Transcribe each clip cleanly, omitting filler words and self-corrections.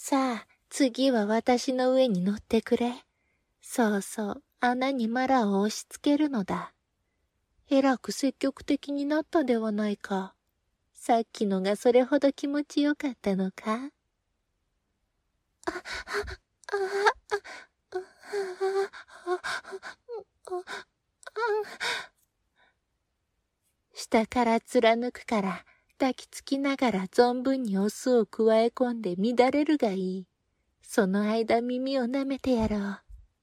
さあ、次は私の上に乗ってくれ。そうそう、穴にマラを押し付けるのだ。えらく積極的になったではないか。さっきのがそれほど気持ちよかったのか？下から貫くから抱きつきながら存分にオスを加え込んで乱れるがいい。その間耳を舐めてやろう。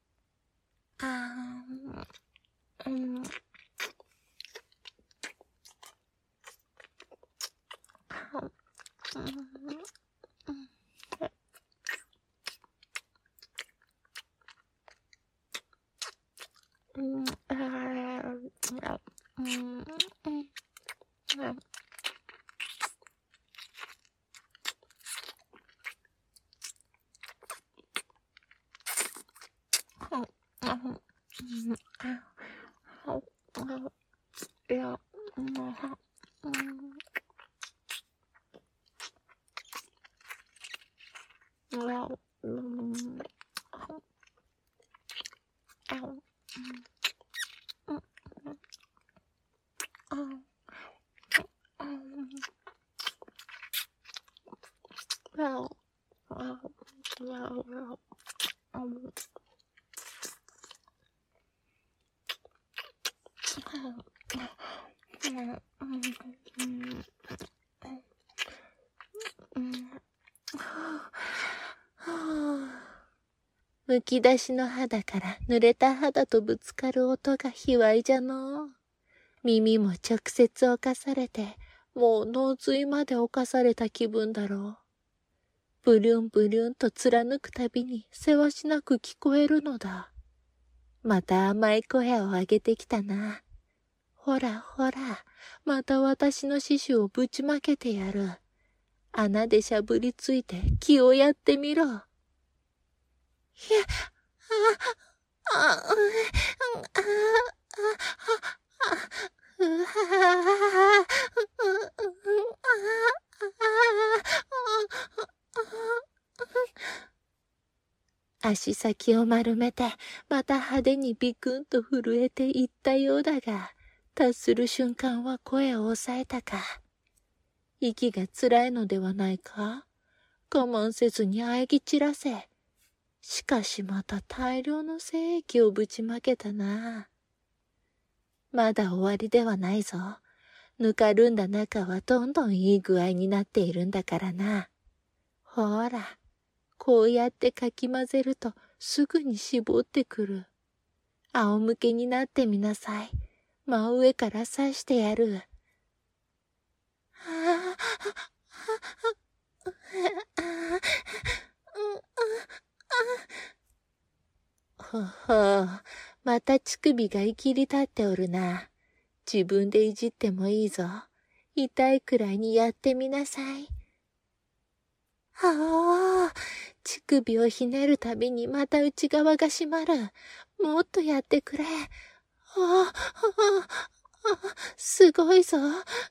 むき出しの肌から濡れた肌とぶつかる音が卑猥じゃのう。耳も直接侵されて、もう脳髄まで侵された気分だろう。ブリュンブリュンと貫くたびにせわしなく聞こえるのだ。また甘い声を上げてきたな。ほらほら、また私のシシュをぶちまけてやる。穴でしゃぶりついて気をやってみろ。いや、足先を丸めて、また派手にビクンと震えていったようだが、達する瞬間は声を抑えたか。息が辛いのではないか？我慢せずに喘ぎ散らせ。しかしまた大量の精液をぶちまけたな。まだ終わりではないぞ。ぬかるんだ中はどんどんいい具合になっているんだからな。ほら、こうやってかき混ぜるとすぐに絞ってくる。仰向けになってみなさい。真上から刺してやる。ほほう、また乳首がいきり立っておるな。自分でいじってもいいぞ。痛いくらいにやってみなさい。はあ、乳首をひねるたびにまた内側が締まる。もっとやってくれ。すごいぞ。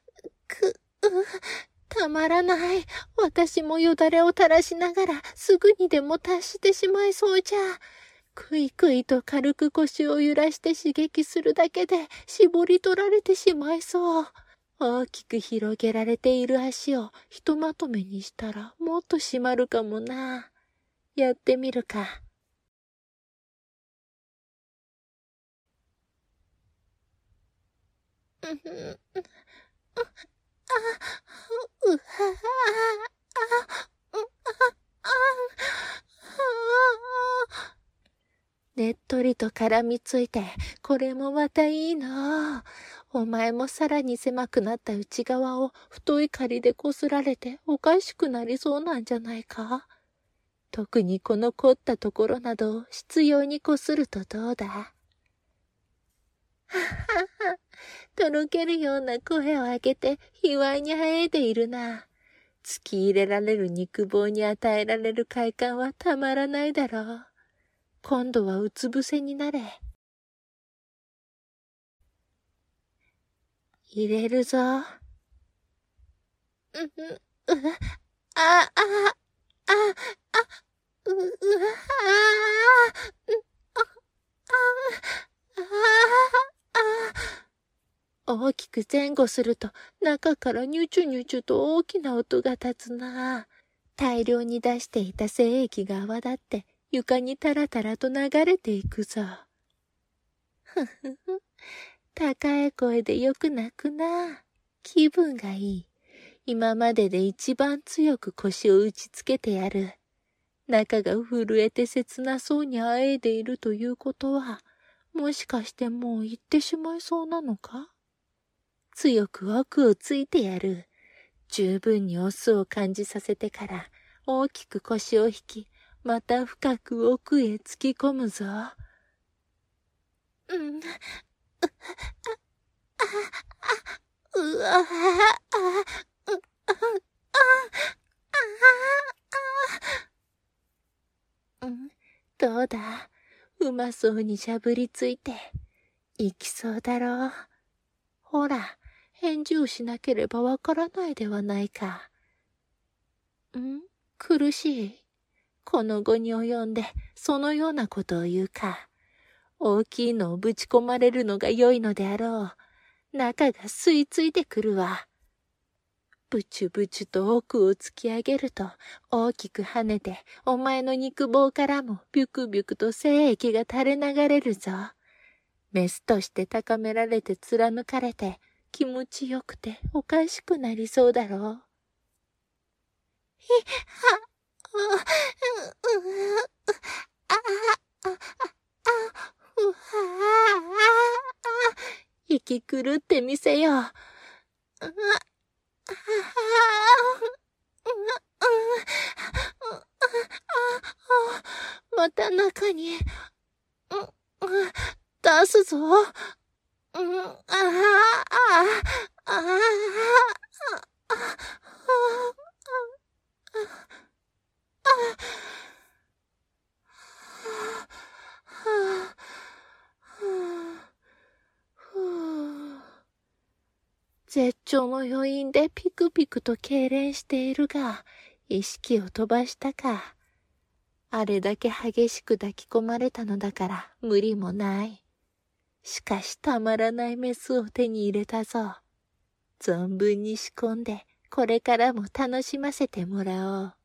たまらない。私もよだれを垂らしながらすぐにでも達してしまいそうじゃ。くいくいと軽く腰を揺らして刺激するだけで絞り取られてしまいそう。大きく広げられている足をひとまとめにしたらもっと締まるかもな。やってみるか。ねっとりと絡みついて、これもまたいいなあ。お前もさらに狭くなった内側を太い針でこすられておかしくなりそうなんじゃないか？特にこの凝ったところなどを執拗にこするとどうだ？ははは、とろけるような声を上げて卑猥に生えているな。突き入れられる肉棒に与えられる快感はたまらないだろう。今度はうつ伏せになれ。入れるぞ。あ、あ、あ、あ、 大きく前後すると中からニュチュニュチュと大きな音が立つな。大量に出していた精液が泡立って床にタラタラと流れていくぞ。ふふふ。高い声でよく泣くな。気分がいい。今までで一番強く腰を打ちつけてやる。中が震えて切なそうにあえいでいるということは、もしかしてもう行ってしまいそうなのか？強く奥をついてやる。十分にオスを感じさせてから、大きく腰を引き、また深く奥へ突き込むぞ。うわどうだ、うまそうにしゃぶりついて、いきそうだろう。ほら、返事をしなければわからないではないか。苦しい。この後に及んで、そのようなことを言うか。大きいのをぶち込まれるのが良いのであろう。中が吸い付いてくるわ。ブチュブチュと奥を突き上げると、大きく跳ねて、お前の肉棒からもビュクビュクと精液が垂れ流れるぞ。メスとして高められて貫かれて、気持ちよくておかしくなりそうだろう。息狂ってみせよう。また中に、出すぞ。絶頂の余韻でピクピクと痙攣しているが、意識を飛ばしたか。あれだけ激しく抱き込まれたのだから無理もない。しかしたまらないメスを手に入れたぞ。存分に仕込んで、これからも楽しませてもらおう。